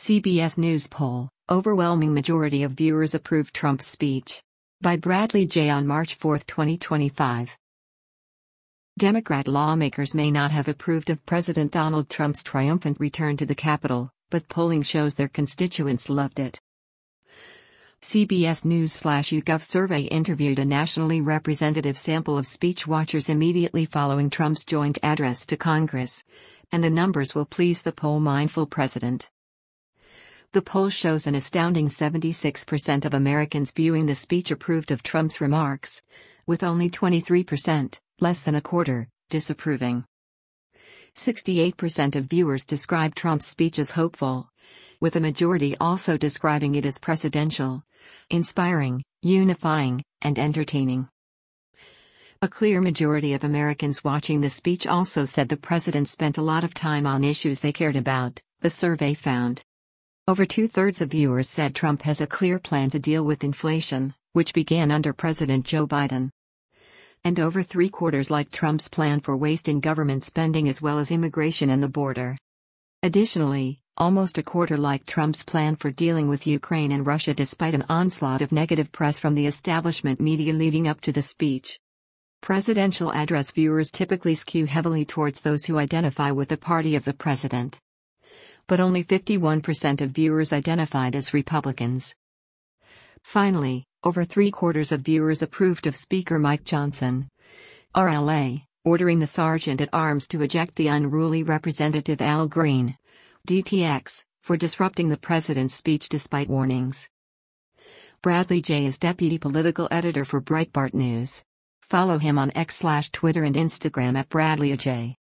CBS News poll, overwhelming majority of viewers approve Trump's speech. By Bradley J. on March 4, 2025. Democrat lawmakers may not have approved of President Donald Trump's triumphant return to the Capitol, but polling shows their constituents loved it. CBS News/YouGov survey interviewed a nationally representative sample of speech watchers immediately following Trump's joint address to Congress, and the numbers will please the poll-mindful president. The poll shows an astounding 76% of Americans viewing the speech approved of Trump's remarks, with only 23%, less than a quarter, disapproving. 68% of viewers describe Trump's speech as hopeful, with a majority also describing it as presidential, inspiring, unifying, and entertaining. A clear majority of Americans watching the speech also said the president spent a lot of time on issues they cared about, the survey found. Over two-thirds of viewers said Trump has a clear plan to deal with inflation, which began under President Joe Biden. And over three-quarters liked Trump's plan for wasting government spending as well as immigration and the border. Additionally, almost a quarter liked Trump's plan for dealing with Ukraine and Russia despite an onslaught of negative press from the establishment media leading up to the speech. Presidential address viewers typically skew heavily towards those who identify with the party of the president. But only 51% of viewers identified as Republicans. Finally, over three-quarters of viewers approved of Speaker Mike Johnson, RLA, ordering the Sergeant-at-Arms to eject the unruly Representative Al Green, DTX, for disrupting the president's speech despite warnings. Bradley J. is deputy political editor for Breitbart News. Follow him on X/Twitter and Instagram at BradleyJ.